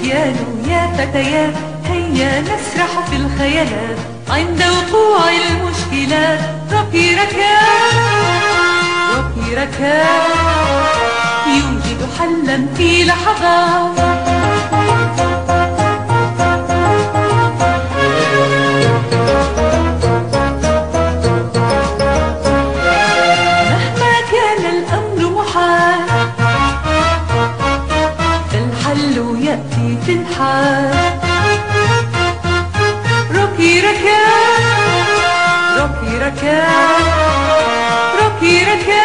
فتيان يا فتيات، هيا نسرح في الخيالات عند وقوع المشكلات. ربي ركاب يوجد حلا في لحظات. مهما كان الأمر محال فالحل يأتي في الحال. ركاب